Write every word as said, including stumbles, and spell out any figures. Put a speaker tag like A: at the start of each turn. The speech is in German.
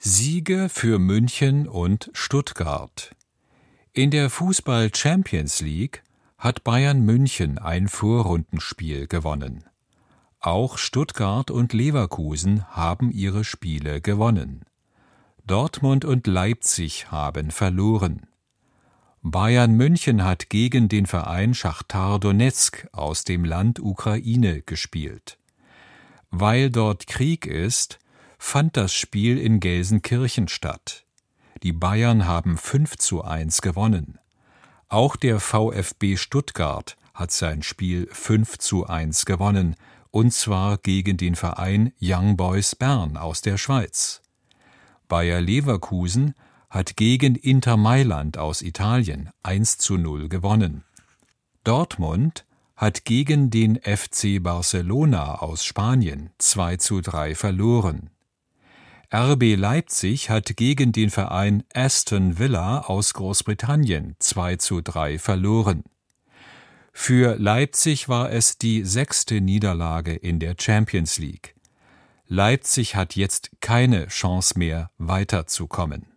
A: Siege für München und Stuttgart. In der Fußball-Champions League hat Bayern München ein Vorrundenspiel gewonnen. Auch Stuttgart und Leverkusen haben ihre Spiele gewonnen. Dortmund und Leipzig haben verloren. Bayern München hat gegen den Verein Schachtar Donezk aus dem Land Ukraine gespielt. Weil dort Krieg ist, fand das Spiel in Gelsenkirchen statt. Die Bayern haben fünf zu eins gewonnen. Auch der VfB Stuttgart hat sein Spiel fünf zu eins gewonnen, und zwar gegen den Verein Young Boys Bern aus der Schweiz. Bayer Leverkusen hat gegen Inter Mailand aus Italien eins zu null gewonnen. Dortmund hat gegen den F C Barcelona aus Spanien zwei zu drei verloren. R B Leipzig hat gegen den Verein Aston Villa aus Großbritannien zwei zu drei verloren. Für Leipzig war es die sechste Niederlage in der Champions League. Leipzig hat jetzt keine Chance mehr, weiterzukommen.